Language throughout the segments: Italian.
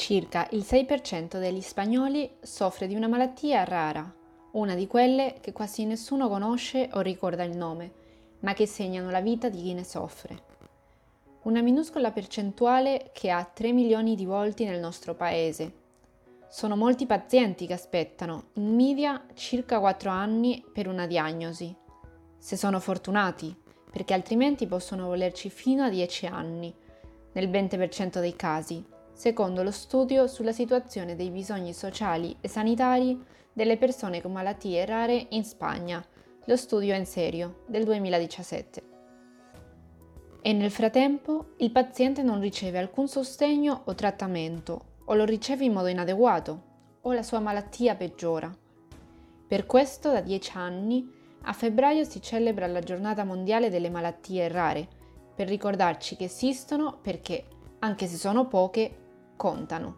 Circa il 6% degli spagnoli soffre di una malattia rara, una di quelle che quasi nessuno conosce o ricorda il nome, ma che segnano la vita di chi ne soffre. Una minuscola percentuale che ha 3 milioni di volti nel nostro paese. Sono molti pazienti che aspettano, in media, circa 4 anni per una diagnosi. Se sono fortunati, perché altrimenti possono volerci fino a 10 anni, nel 20% dei casi, secondo lo studio sulla situazione dei bisogni sociali e sanitari delle persone con malattie rare in Spagna, lo studio In Serio del 2017. E nel frattempo il paziente non riceve alcun sostegno o trattamento, o lo riceve in modo inadeguato, o la sua malattia peggiora. Per questo da 10 anni a febbraio si celebra la Giornata Mondiale delle Malattie Rare, per ricordarci che esistono perché, anche se sono poche, contano.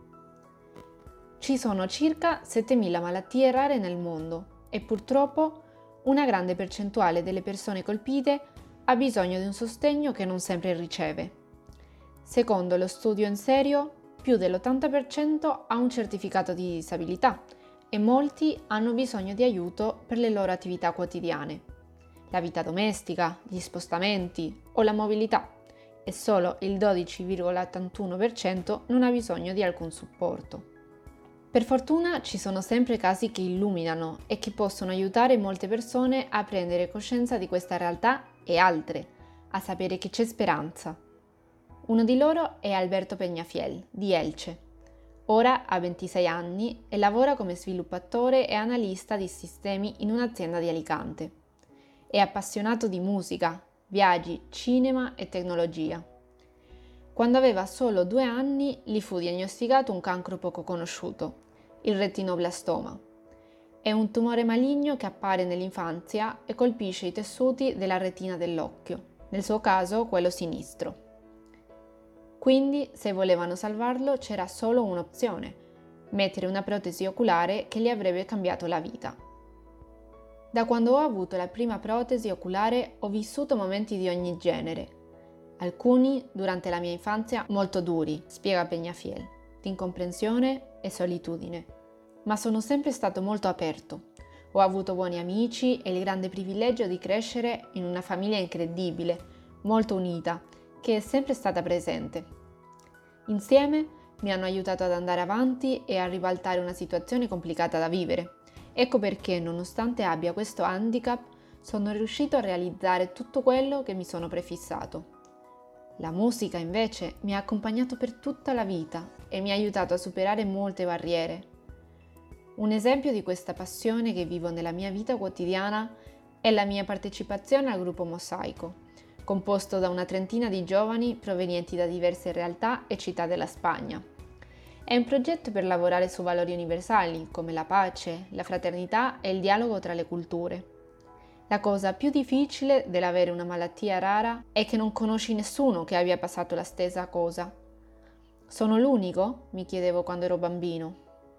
Ci sono circa 7.000 malattie rare nel mondo e purtroppo una grande percentuale delle persone colpite ha bisogno di un sostegno che non sempre riceve. Secondo lo studio In Serio, più dell'80% ha un certificato di disabilità e molti hanno bisogno di aiuto per le loro attività quotidiane, la vita domestica, gli spostamenti o la mobilità, e solo il 12,81% non ha bisogno di alcun supporto. Per fortuna ci sono sempre casi che illuminano e che possono aiutare molte persone a prendere coscienza di questa realtà e altre, a sapere che c'è speranza. Uno di loro è Alberto Peñafiel, di Elche. Ora ha 26 anni e lavora come sviluppatore e analista di sistemi in un'azienda di Alicante. È appassionato di musica, viaggi, cinema e tecnologia. Quando aveva solo 2 anni gli fu diagnosticato un cancro poco conosciuto, il retinoblastoma. È un tumore maligno che appare nell'infanzia e colpisce i tessuti della retina dell'occhio, nel suo caso quello sinistro. Quindi, se volevano salvarlo, c'era solo un'opzione: mettere una protesi oculare che gli avrebbe cambiato la vita. Da quando ho avuto la prima protesi oculare ho vissuto momenti di ogni genere. Alcuni, durante la mia infanzia, molto duri, spiega Peñafiel, di incomprensione e solitudine. Ma sono sempre stato molto aperto. Ho avuto buoni amici e il grande privilegio di crescere in una famiglia incredibile, molto unita, che è sempre stata presente. Insieme mi hanno aiutato ad andare avanti e a ribaltare una situazione complicata da vivere. Ecco perché, nonostante abbia questo handicap, sono riuscito a realizzare tutto quello che mi sono prefissato. La musica, invece, mi ha accompagnato per tutta la vita e mi ha aiutato a superare molte barriere. Un esempio di questa passione che vivo nella mia vita quotidiana è la mia partecipazione al gruppo Mosaico, composto da una trentina di giovani provenienti da diverse realtà e città della Spagna. È un progetto per lavorare su valori universali come la pace, la fraternità e il dialogo tra le culture. La cosa più difficile dell'avere una malattia rara è che non conosci nessuno che abbia passato la stessa cosa. Sono l'unico? Mi chiedevo quando ero bambino.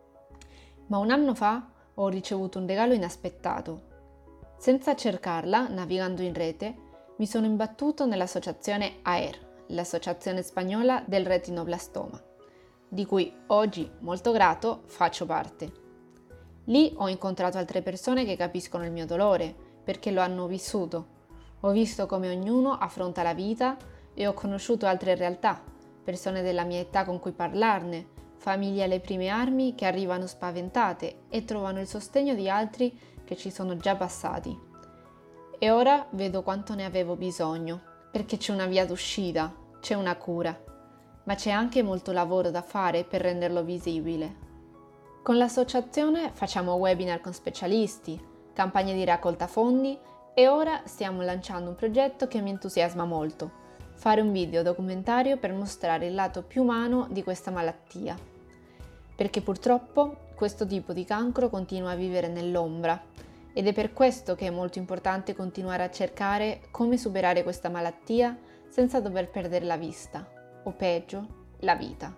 Ma un anno fa ho ricevuto un regalo inaspettato. Senza cercarla, navigando in rete, mi sono imbattuto nell'associazione AER, l'associazione spagnola del retinoblastoma, di cui oggi, molto grato, faccio parte. Lì ho incontrato altre persone che capiscono il mio dolore, perché lo hanno vissuto. Ho visto come ognuno affronta la vita e ho conosciuto altre realtà, persone della mia età con cui parlarne, famiglie alle prime armi che arrivano spaventate e trovano il sostegno di altri che ci sono già passati. E ora vedo quanto ne avevo bisogno, perché c'è una via d'uscita, c'è una cura, ma c'è anche molto lavoro da fare per renderlo visibile. Con l'associazione facciamo webinar con specialisti, campagne di raccolta fondi e ora stiamo lanciando un progetto che mi entusiasma molto: fare un video documentario per mostrare il lato più umano di questa malattia. Perché purtroppo questo tipo di cancro continua a vivere nell'ombra ed è per questo che è molto importante continuare a cercare come superare questa malattia senza dover perdere la vista, o peggio, la vita.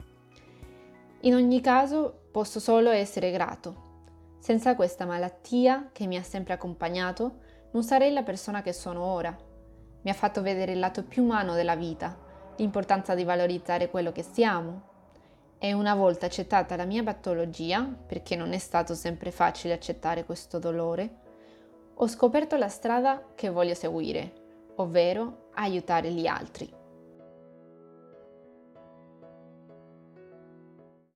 In ogni caso, posso solo essere grato. Senza questa malattia, che mi ha sempre accompagnato, non sarei la persona che sono ora. Mi ha fatto vedere il lato più umano della vita, l'importanza di valorizzare quello che siamo. E una volta accettata la mia patologia, perché non è stato sempre facile accettare questo dolore, ho scoperto la strada che voglio seguire, ovvero aiutare gli altri.